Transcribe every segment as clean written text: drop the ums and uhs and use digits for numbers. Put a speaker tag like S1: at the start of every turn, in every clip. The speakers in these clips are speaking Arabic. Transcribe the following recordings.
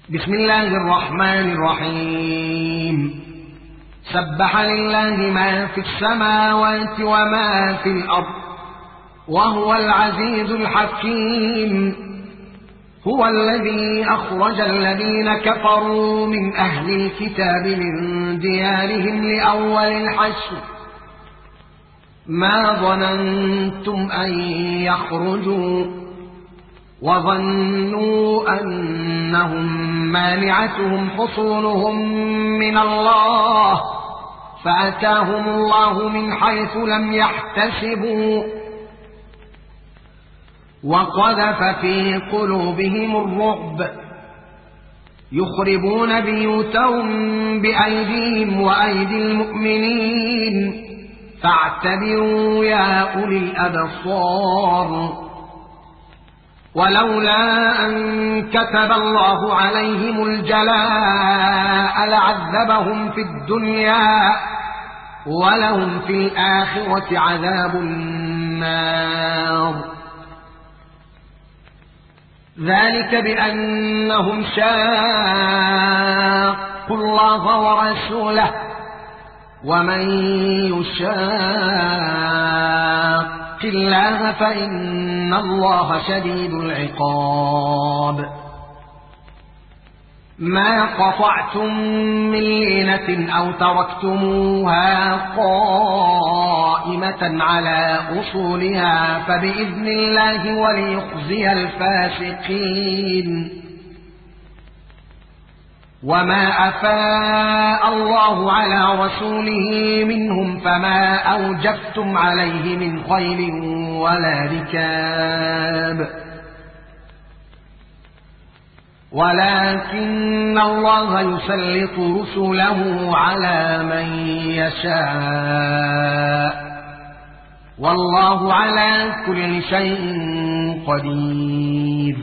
S1: بسم الله الرحمن الرحيم. سبح لله ما في السماوات وما في الأرض وهو العزيز الحكيم. هو الذي أخرج الذين كفروا من أهل الكتاب من ديارهم لأول الحشر ما ظننتم أن يخرجوا وظنوا أنهم مانعتهم حصونهم من الله فأتاهم الله من حيث لم يحتسبوا وقذف في قلوبهم الرعب يخربون بيوتهم بأيديهم وأيدي المؤمنين فاعتبروا يا أولي الأبصار. ولولا أن كتب الله عليهم الجلاء لعذبهم في الدنيا ولهم في الآخرة عذاب النار. ذلك بأنهم شاقوا الله ورسوله ومن يشاق الله فإن الله شديد العقاب. ما قطعتم من لينة أو تركتموها قائمة على أصولها فبإذن الله وليخزي الفاسقين. وما أفاء الله على رسوله منهم فما أوجفتم عليه من خيل ولا ركاب ولكن الله يسلط رسله على من يشاء والله على كل شيء قدير.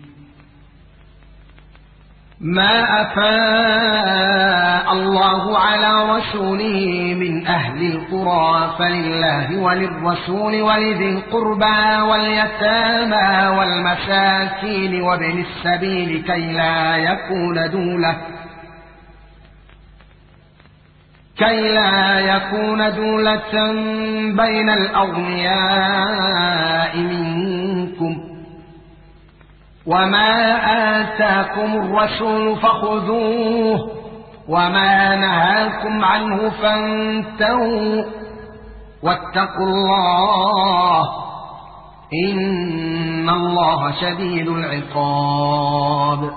S1: ما أفاء الله على رسوله من أهل القرى فلله وللرسول ولذي القربى واليتامى والمساكين وابن السبيل كي لا يكون دولة بين الأغنياء منكم. وما آتاكم الرسول فخذوه وما نهاكم عنه فانتهوا واتقوا الله إن الله شديد العقاب.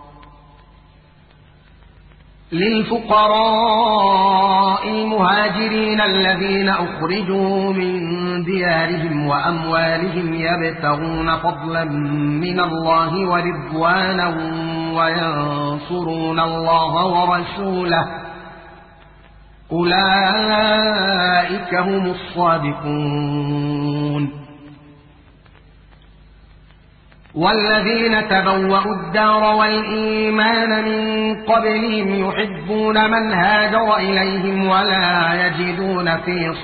S1: للفقراء المهاجرين الذين أخرجوا من ديارهم وأموالهم يبتغون فضلا من الله ورضوانا وينصرون الله ورسوله أولئك هم الصادقون. والذين تبوأوا الدار والإيمان من قبلهم يحبون من هاجر إليهم ولا يجدون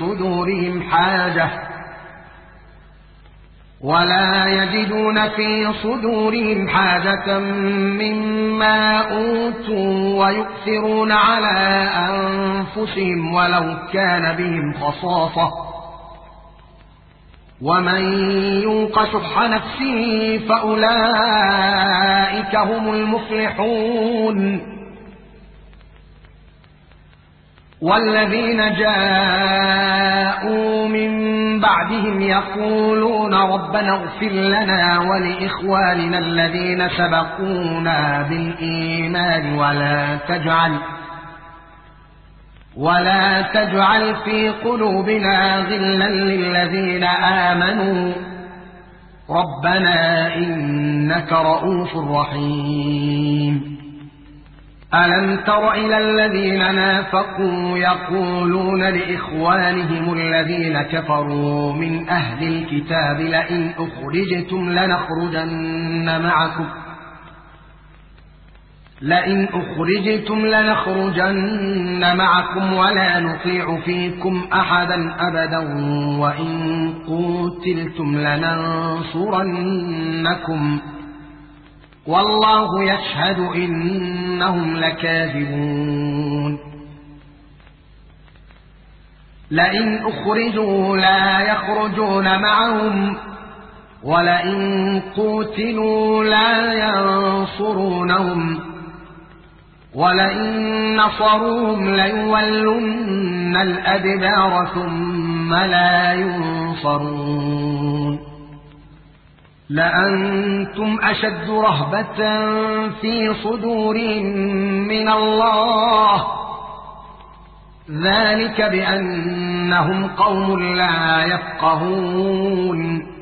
S1: في صدورهم حاجة مما أوتوا ويؤثرون على أنفسهم ولو كان بهم خصاصة ومن يوق شح نفسه فأولئك هم المفلحون. والذين جاءوا من بعدهم يقولون ربنا اغفر لنا ولإخواننا الذين سبقونا بالإيمان ولا تجعل في قلوبنا غلا للذين آمنوا ربنا إنك رؤوف رحيم. ألم تر إلى الذين نافقوا يقولون لإخوانهم الذين كفروا من أهل الكتاب لئن أخرجتم لنخرجن معكم ولا نطيع فيكم أحدا أبدا وإن قتلتم لننصرنكم والله يشهد إنهم لكاذبون لئن أخرجوا لا يخرجون معهم ولئن قوتلوا لا ينصرونهم ولئن نصروهم ليولن الأدبار ثم لا ينصرون لأنتم أشد رهبة في صدورهم من الله ذلك بأنهم قوم لا يفقهون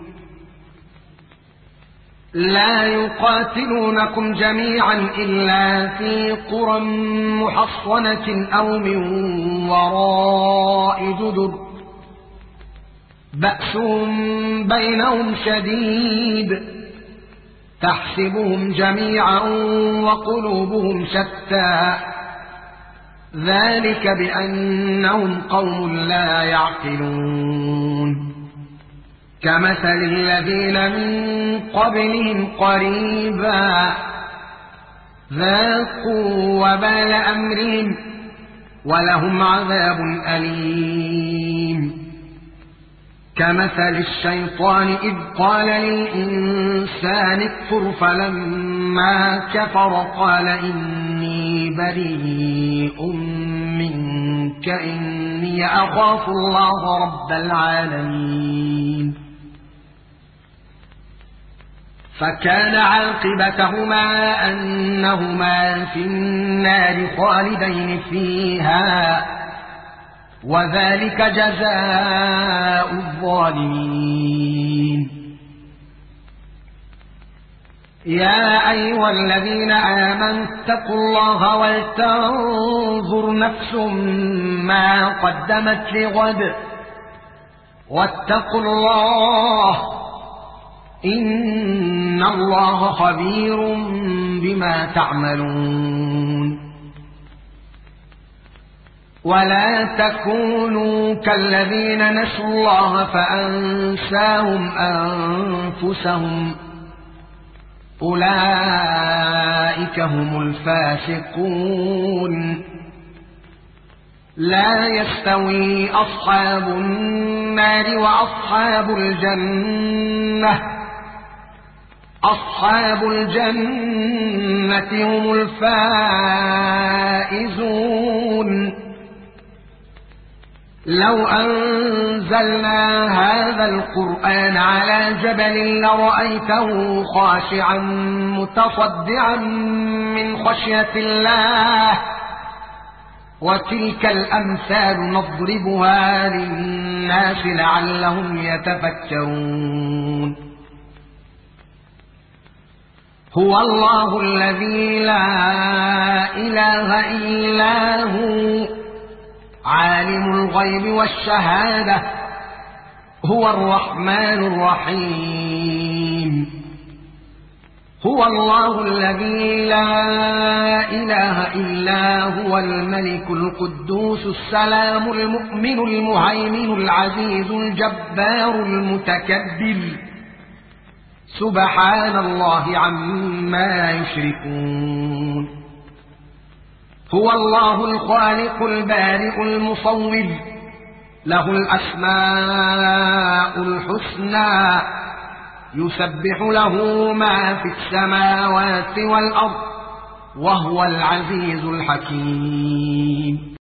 S1: لا يقاتلونكم جميعا إلا في قرى محصنة أو من وراء جدر بأسهم بينهم شديد تحسبهم جميعا وقلوبهم شتى ذلك بأنهم قوم لا يعقلون كمثل الذين من قبلهم قريبا ذاقوا وبال أمرهم ولهم عذاب أليم كمثل الشيطان إذ قال للإنسان اكفر فلما كفر قال إني بريء منك إني أخاف الله رب العالمين فكان عاقبتهما أنهما في النار خالدين فيها وذلك جزاء الظالمين يا أيها الذين آمنوا اتقوا الله ولتنظر نفس ما قدمت لغد واتقوا الله إن الله خبير بما تعملون ولا تكونوا كالذين نسوا الله فأنساهم أنفسهم أولئك هم الفاسقون لا يستوي أصحاب النار وأصحاب الجنة أصحاب الجنة هم الفائزون لو أنزلنا هذا القرآن على جبل لرأيته خاشعا متصدعا من خشية الله وتلك الأمثال نضربها للناس لعلهم يتفكرون هو الله الذي لا إله إلا هو عالم الغيب والشهادة هو الرحمن الرحيم هو الله الذي لا إله إلا هو الملك القدوس السلام المؤمن المهيمن العزيز الجبار المتكبر سبحان الله عما يشركون هو الله الخالق البارئ المصور له الأسماء الحسنى يسبح له ما في السماوات والأرض وهو العزيز الحكيم